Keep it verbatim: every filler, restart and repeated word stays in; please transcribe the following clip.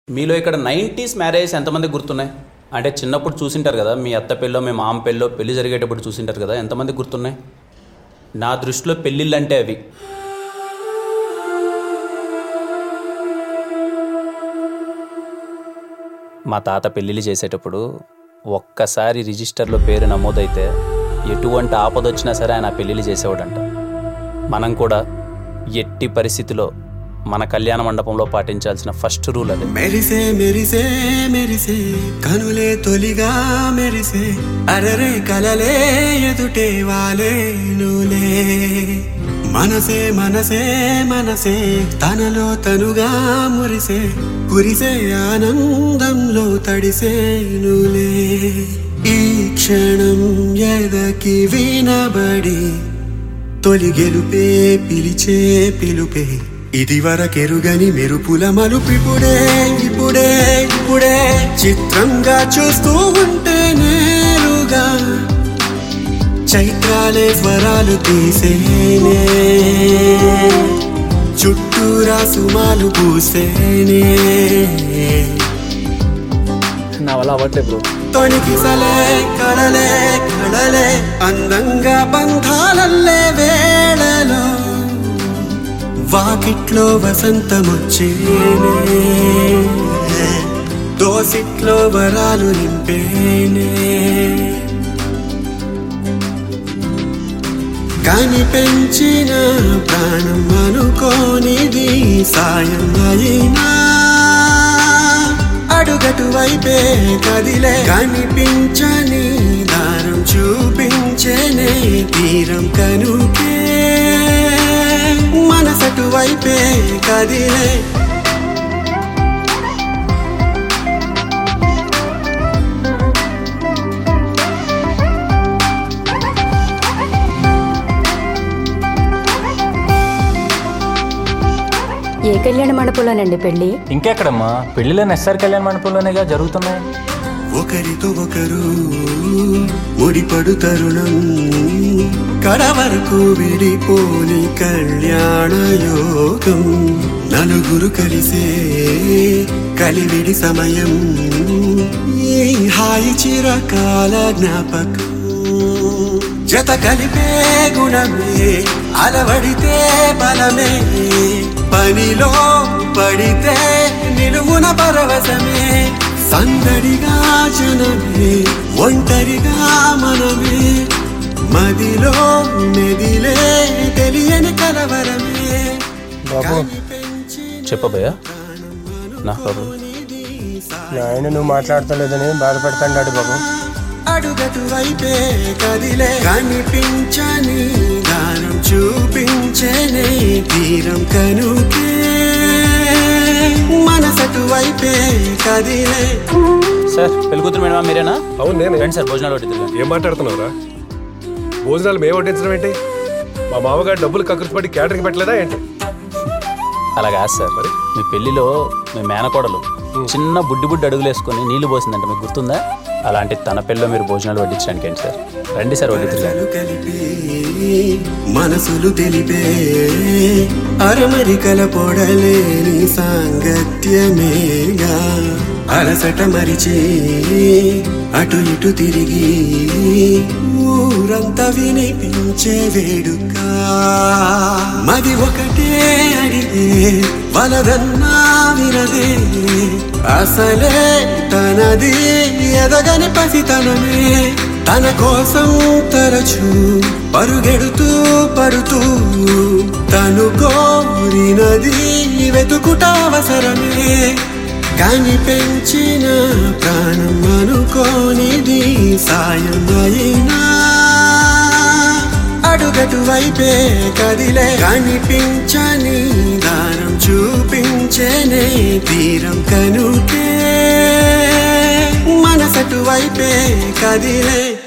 మీలో ఇక్కడ nineties marriage ఎంతమంది గుర్తున్నాయి? అంటే చిన్నప్పుడు చూసింటారు కదా, మీ అత్త పెళ్ళో మీ మామ పెళ్ళో పెళ్లి జరిగేటప్పుడు చూసింటారు కదా, ఎంతమంది గుర్తున్నాయి? నా దృష్టిలో పెళ్ళిళ్ళు అంటే అవి. మా తాత పెళ్ళిళ్ళు చేసేటప్పుడు ఒక్కసారి రిజిస్టర్లో పేరు నమోదైతే ఎటువంటి ఆపద వచ్చినా సరే ఆయన పెళ్ళిళ్ళు చేసేవాడంట. మనం కూడా ఎట్టి పరిస్థితిలో మన కళ్యాణ మండపంలో పాటించాల్సిన ఫస్ట్ రూల్ అదే. మెరిసే మెరిసే మెరిసే కనులే తొలిగా మెరిసే అరరే కలలే ఎదుటే వాలే నూలే మనసే మనసే మనసే తనలో తనుగా మురిసే కురిసే ఆనందంలో తడిసే నూలే ఈ క్షణం ఎదకి వినబడి తొలి గెలుపే పిలిచే పిలుపే ఇది వరకెరుగని మెరుపుల మలుపిపుడే ఇప్పుడే ఇప్పుడే చిత్రంగా చూస్తూ ఉంటే నేరుగా చైత్రాలే స్వరాలు తీసేనే చుట్టూరా సుమాలు పూసేనే నా వల్ల అవ్వట్లేదు బ్రో. తొణికిసలే కడలే కడలే అందంగా బంధాలల్లే వేళలో వాకిట్లో వసంతమొచ్చేనే దోసిట్లో వరాలు నింపేనే కాని పెంచిన ప్రాణం అనుకోనిది సాయం అయినా అడుగటు వైపే కదిలే కనిపించని దారం చూపించేనే తీరం కనుకే మనసటు వైపే కదిలే ఏ కళ్యాణ మండపంలోనండి పెళ్లి? ఇంకెక్కడమ్మా, పెళ్లిలో ఎస్ఆర్ కళ్యాణ మండపంలోనేగా జరుగుతున్నాయి. ఒకరితో ఒకరు ముడిపడు తరుణం కడ వరకు విడిపోని కళ్యాణ యోగం నలుగురు కలిసే కలివిడి సమయం ఈ హాయి చిరకాల జ్ఞాపకం జత కలిపే గుణమే అలవడితే బలమే పనిలో పడితే నిలువున పరవశమే సందడిగా జనమే ఒంటరిగా మనమే మదిలో మెదిలే తెలియని కలవరమే. బాబు చెప్పబోయా నా బాబు ఆయన నువ్వు మాట్లాడతలేదని బాధపడతాడు బాబు. అడుగటు వైపే కదిలే కనిపించని దానం చూపించేనే తీరం కనుకే మనసటు వైపే కదిలే. సార్ పెళ్లి కూతురు మేడం మీరేనా? అవును నేను. రండి సార్ భోజనాలు వడ్డిద్దాం. ఏం మాట్లాడుతున్నావురా? భోజనాలు మేము వడ్డించడం ఏంటి? మా మామగారు డబ్బులు కకృతిపడి క్యాటరింగ్ పెట్టలేదా ఏంటి? అలా కాదు సార్, మరి మీ పెళ్లిలో మీ మేనకోడలు చిన్న బుడ్డి బుడ్డి అడుగులు వేసుకొని నీళ్లు పోసిందంట, మీకు గుర్తుందా? అలాంటి తన పెళ్ళిలో మీరు భోజనాలు వడ్డించడానికి ఏంటి సార్? రండి సార్ వడ్డిద్దాం. కలిపి మనసులు తెలిపే అరమరికల పొడలేని సాంగత్యమేగా అలసట మరిచి అటు ఇటు తిరిగి ఊరంతా వినిపించే వేడుక మది ఒకటే అడిగే వలదన్నా వినదే అసలే తనది ఎదగని పసితనమే తన కోసం తరచు పరుగెడుతూ పడుతూ తను కోరినది వెతుకుట అవసరమే కాని పెంచిన ప్రాణం అనుకోనిది సాయం అయినా అడుగటు వైపే కదిలే కనిపించని దారం చూపించేనే తీరం కనుకే మనసటు వైపే కదిలే.